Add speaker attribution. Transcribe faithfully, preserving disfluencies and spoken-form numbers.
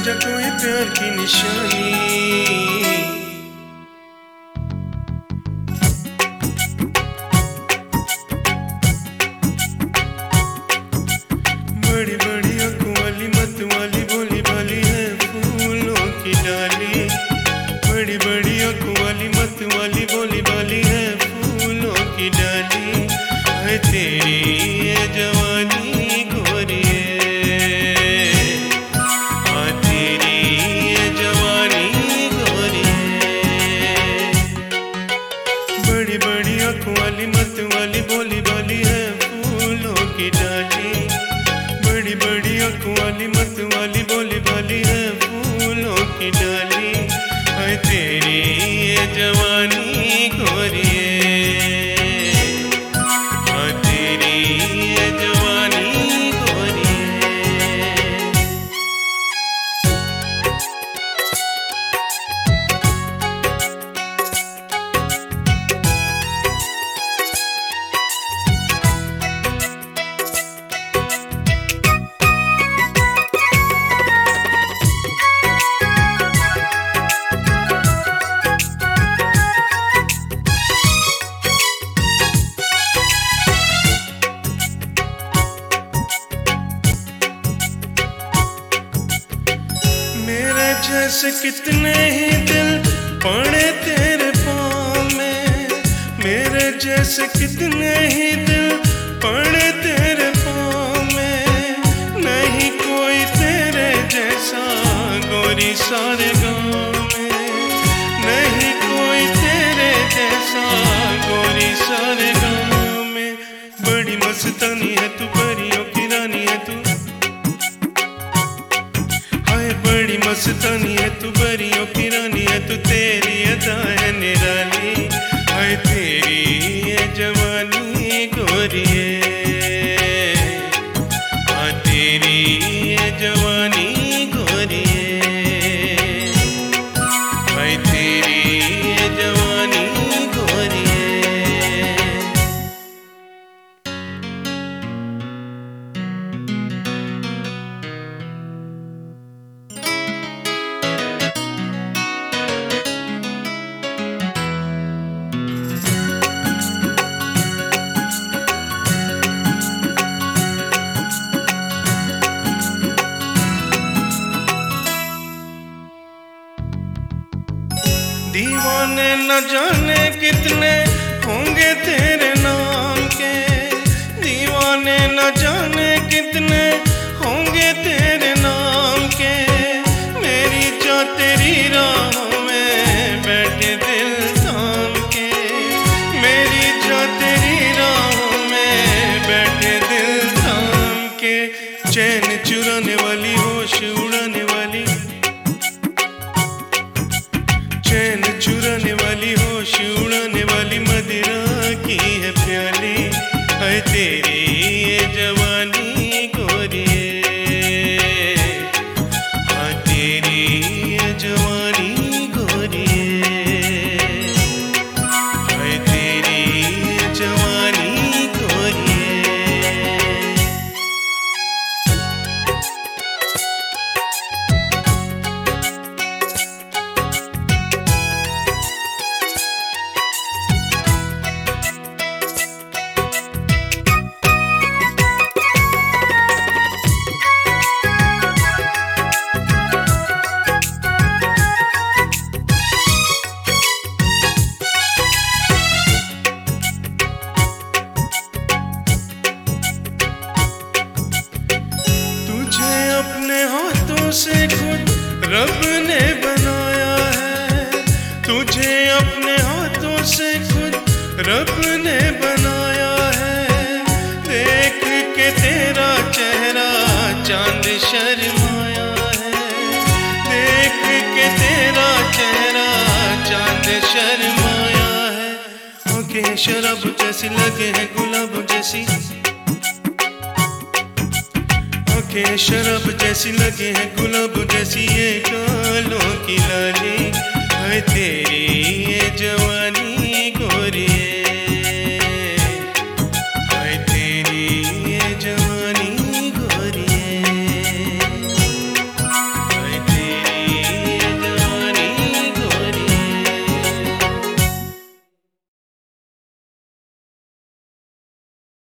Speaker 1: जा कोई प्यार की निशानी। बड़ी बड़ी आंखों वाली मत वाली भोली भाली है फूलों की डाली। बड़ी बड़ी आंखों वाली मत वाली भोली भाली है फूलों की डाली। है तेरी ये जवानी गोरिए, हाँ तेरी ये जवानी गोरिए। बड़ी बड़ी आंखों वाली मत वाली भोली भाली है फूलों की डाली। बड़ी बड़ी आंखों वाली मत वाली भोली भाली है फूलों की डाली। है तेरी ये जवानी गोरिए, हाँ तेरी ये जवानी गोरिए। जैसे कितने ही दिल पड़े तेरे पाँव में, मेरे जैसे कितने ही दिल पड़े तेरे पाँव में। नहीं कोई तेरे जैसा गोरी सारे गाँव में, नहीं कोई तेरे जैसा गोरी सारे गाँव में। बड़ी मस्तानी है तू, परियों की रानी है तू, बड़ी मस्तानी है तू, परियों की रानी है तू। तेरी अदा है निराली, है तेरी ये जवानी गोरिए, हाँ तेरी ये जवानी गोरिए। है तेरी ये जवानी गोरिए। दीवाने न जाने कितने होंगे तेरे नाम के, दीवाने न जाने कितने होंगे तेरे नाम के। मेरी जो तेरी राहों में बैठे दिल थाम के, मेरी जो तेरी राहों में बैठे दिल थाम के। चैन चुराने वाली, होश उड़ाने वाली, चैन चुराने वाली, होश उड़ाने वाली मदिरा की है प्याली। है तेरी ये जवानी गोरिए, हाँ तेरी ये जवानी गोरिए। है तेरी ये जवानी गोरिए। अपने हाथों से खुद रब ने बनाया है, तुझे अपने हाथों से खुद रब ने बनाया है। देख के तेरा चेहरा चांद शर्माया है, देख के तेरा चेहरा चांद शर्माया है। आंखें शराब जैसी लगे हैं गुलाब जैसी, आंखें शराब जैसी लगे हैं गुलाब जैसी। ये गालों की लाली,